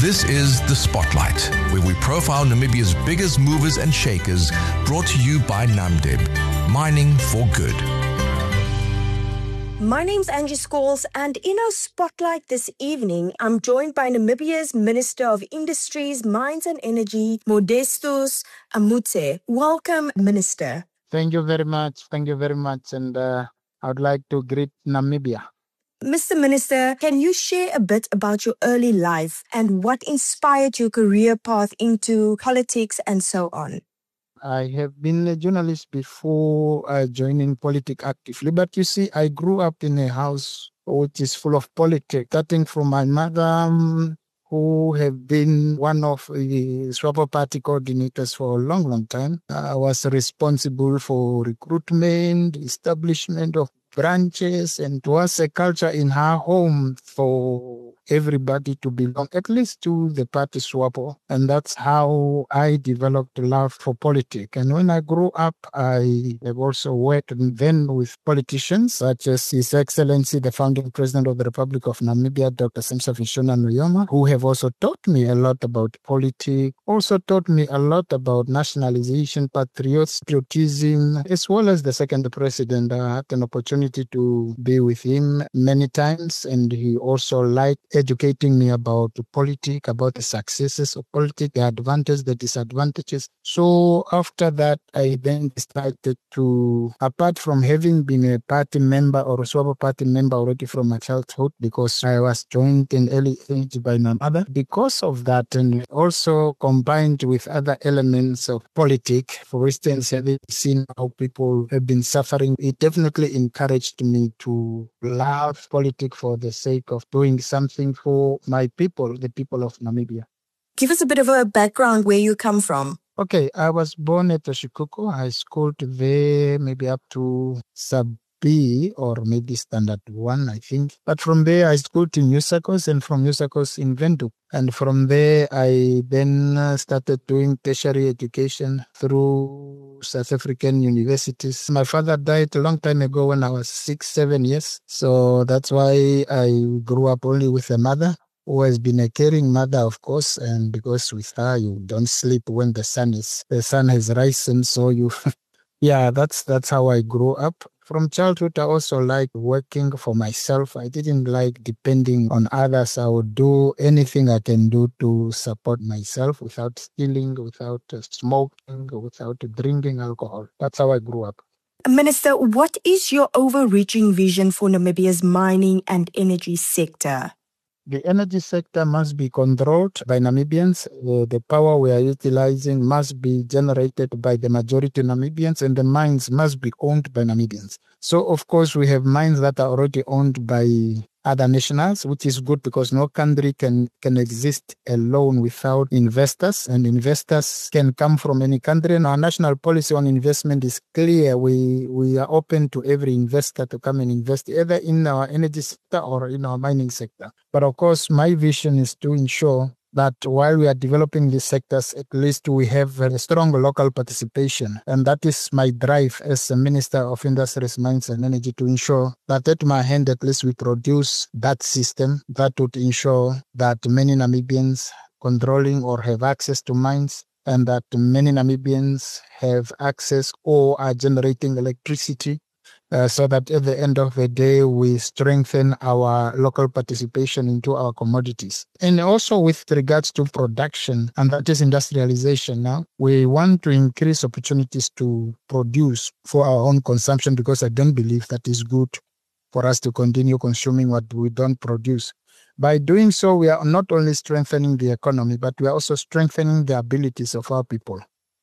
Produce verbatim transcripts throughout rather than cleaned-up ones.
This is The Spotlight, where we profile Namibia's biggest movers and shakers, brought to you by Namdeb, mining for good. My name's Angie Scholes, and in our Spotlight this evening, I'm joined by Namibia's Minister of Industries, Mines and Energy, Modestus Amutse. Welcome, Minister. Thank you very much. Thank you very much. And uh, I would like to greet Namibia. Mister Minister, can you share a bit about your early life and what inspired your career path into politics and so on? I have been a journalist before uh, joining politics actively, but you see, I grew up in a house which is full of politics, starting from my mother, um, who have been one of the Swapo Party coordinators for a long, long time. I was responsible for recruitment, establishment of branches, and it was a culture in her home for everybody to belong at least to the party Swapo. And that's how I developed love for politics. And when I grew up, I have also worked then with politicians such as His Excellency, the founding president of the Republic of Namibia, Doctor Semsa Vishona Nujoma, who have also taught me a lot about politics, also taught me a lot about nationalization, patriotism, as well as the second president. I had an opportunity to be with him many times, and he also liked educating me about politics, about the successes of politics, the advantages, the disadvantages. So after that, I then decided to, apart from having been a party member or a Swapo party member already from my childhood, because I was joined in early age by my mother, because of that, and also combined with other elements of politics, for instance, having seen how people have been suffering, it definitely encouraged me to love politics for the sake of doing something for my people, the people of Namibia. Give us a bit of a background where you come from. Okay, I was born at Oshikuku. I schooled there maybe up to sub B or maybe standard one, I think. But from there, I schooled in New Sakos, and from New Sakos in Windhoek. And from there, I then started doing tertiary education through South African universities. My father died a long time ago when I was six, seven years. So that's why I grew up only with a mother, who has been a caring mother, of course, and because with her, you don't sleep when the sun is, the sun has risen, so you, yeah, that's, that's how I grew up. From childhood, I also liked working for myself. I didn't like depending on others. I would do anything I can do to support myself without stealing, without uh, smoking, without drinking alcohol. That's how I grew up. Minister, what is your overreaching vision for Namibia's mining and energy sector? The energy sector must be controlled by Namibians. Uh, the power we are utilizing must be generated by the majority Namibians, and the mines must be owned by Namibians. So, of course, we have mines that are already owned by other nationals, which is good because no country can, can exist alone without investors, and investors can come from any country. And our national policy on investment is clear. We, we are open to every investor to come and invest either in our energy sector or in our mining sector. But of course, my vision is to ensure that while we are developing these sectors, at least we have a strong local participation. And that is my drive as a Minister of Industries, Mines and Energy, to ensure that at my hand, at least we produce that system that would ensure that many Namibians controlling or have access to mines, and that many Namibians have access or are generating electricity. Uh, so that at the end of the day, we strengthen our local participation into our commodities. And also with regards to production, and that is industrialization now, we want to increase opportunities to produce for our own consumption, because I don't believe that is good for us to continue consuming what we don't produce. By doing so, we are not only strengthening the economy, but we are also strengthening the abilities of our people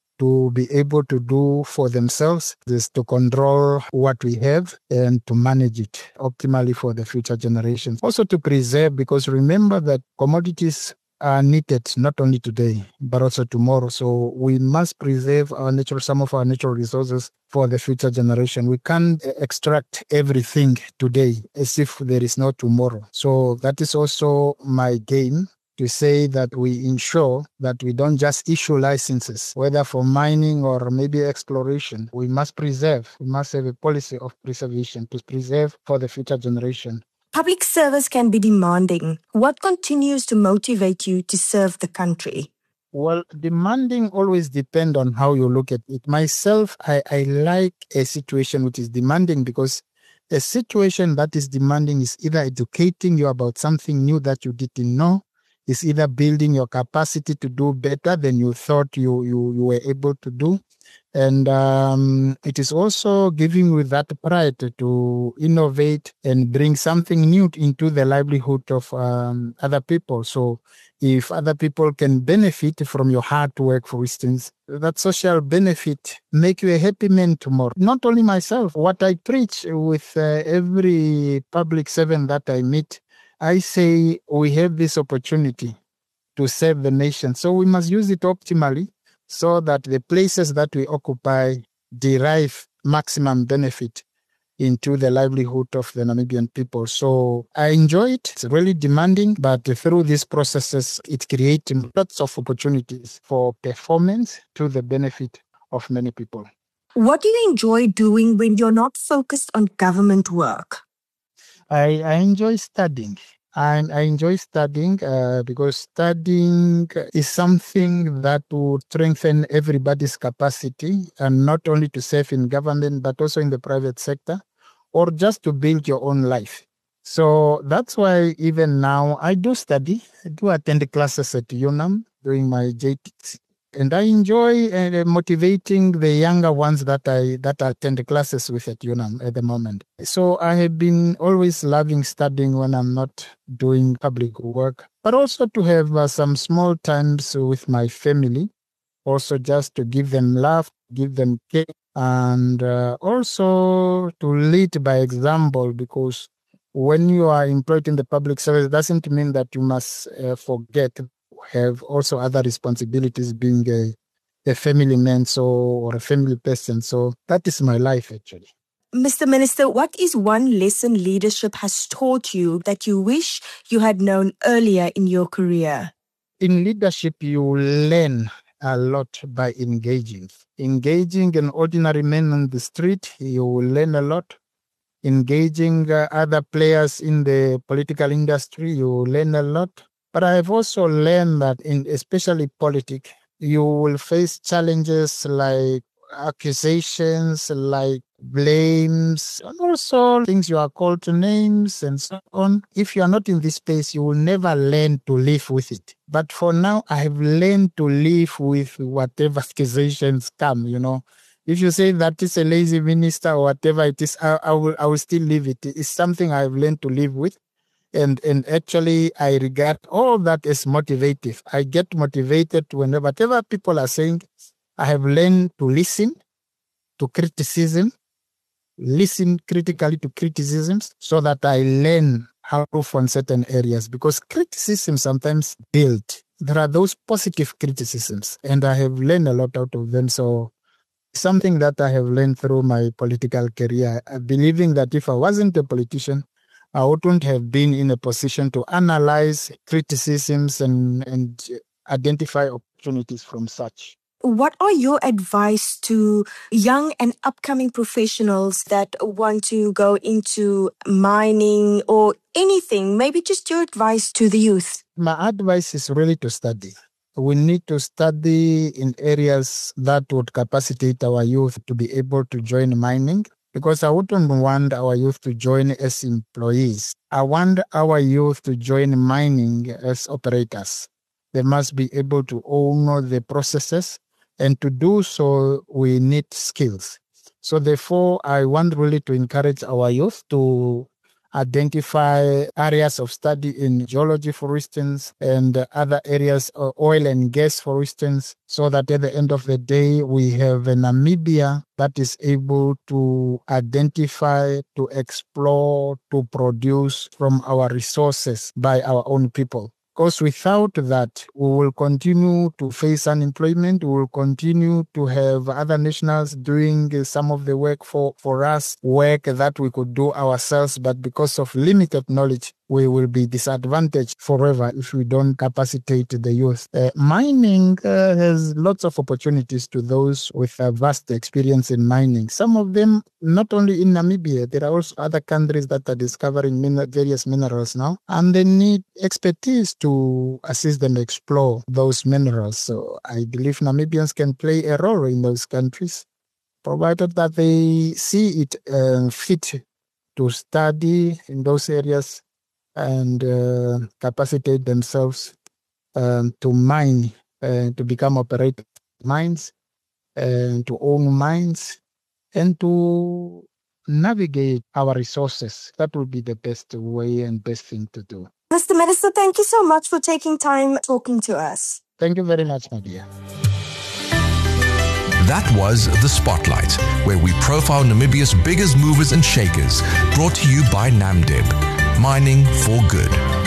to be able to do for themselves, is to control what we have and to manage it optimally for the future generations. Also to preserve, because remember that commodities are needed not only today, but also tomorrow. So we must preserve our natural, some of our natural resources for the future generation. We can't extract everything today as if there is no tomorrow. So that is also my game, to say that we ensure that we don't just issue licenses, whether for mining or maybe exploration. We must preserve. We must have a policy of preservation to preserve for the future generation. Public service can be demanding. What continues to motivate you to serve the country? Well, demanding always depend on how you look at it. Myself, I, I like a situation which is demanding because a situation that is demanding is either educating you about something new that you didn't know, is either building your capacity to do better than you thought you, you, you were able to do. And um, it is also giving you that pride to innovate and bring something new into the livelihood of um, other people. So if other people can benefit from your hard work, for instance, that social benefit make you a happy man tomorrow. Not only myself, what I preach with uh, every public servant that I meet, I say we have this opportunity to serve the nation. So we must use it optimally so that the places that we occupy derive maximum benefit into the livelihood of the Namibian people. So I enjoy it. It's really demanding, but through these processes, it creates lots of opportunities for performance to the benefit of many people. What do you enjoy doing when you're not focused on government work? I, I enjoy studying. And I enjoy studying uh, because studying is something that would strengthen everybody's capacity, and not only to serve in government, but also in the private sector, or just to build your own life. So that's why even now I do study. I do attend classes at UNAM doing my J T C. And I enjoy uh, motivating the younger ones that I that I attend classes with at UNAM at the moment. So I have been always loving studying when I'm not doing public work, but also to have uh, some small times with my family, also just to give them love, give them care, and uh, also to lead by example, because when you are employed in the public service, it doesn't mean that you must uh, forget have also other responsibilities, being a, a family man so or a family person. So that is my life actually. Mister Minister, what is one lesson leadership has taught you that you wish you had known earlier in your career? In leadership, you learn a lot by engaging. Engaging an ordinary man on the street, you will learn a lot. Engaging uh, other players in the political industry, you will learn a lot. But I have also learned that in especially politics, you will face challenges like accusations, like blames, and also things you are called to names and so on. If you are not in this space, you will never learn to live with it. But for now, I have learned to live with whatever accusations come, you know. If you say that is a lazy minister or whatever it is, I, I, will, I will still leave it. It's something I have learned to live with. And and actually, I regard all that as motivative. I get motivated whenever whatever people are saying. I have learned to listen to criticism, listen critically to criticisms, so that I learn how to from certain areas. Because criticism sometimes build. There are those positive criticisms, and I have learned a lot out of them. So something that I have learned through my political career, believing that if I wasn't a politician, I wouldn't have been in a position to analyze criticisms and, and identify opportunities from such. What are your advice to young and upcoming professionals that want to go into mining or anything? Maybe just your advice to the youth. My advice is really to study. We need to study in areas that would capacitate our youth to be able to join mining. Because I wouldn't want our youth to join as employees. I want our youth to join mining as operators. They must be able to own the processes, and to do so, we need skills. So therefore, I want really to encourage our youth to identify areas of study in geology, for instance, and other areas, uh, oil and gas, for instance, so that at the end of the day, we have a Namibia that is able to identify, to explore, to produce from our resources by our own people. Because without that, we will continue to face unemployment. We will continue to have other nationals doing some of the work for, for us, work that we could do ourselves. But because of limited knowledge, we will be disadvantaged forever if we don't capacitate the youth. Uh, mining uh, has lots of opportunities to those with a vast experience in mining. Some of them, not only in Namibia, there are also other countries that are discovering min- various minerals now, and they need expertise to assist them explore those minerals. So I believe Namibians can play a role in those countries, provided that they see it uh, fit to study in those areas and uh, capacitate themselves um, to mine, uh, to become operator mines, and to own mines, and to navigate our resources. That would be the best way and best thing to do. Mister Minister, thank you so much for taking time talking to us. Thank you very much, my dear. That was The Spotlight, where we profile Namibia's biggest movers and shakers, brought to you by NAMDEB, mining for good.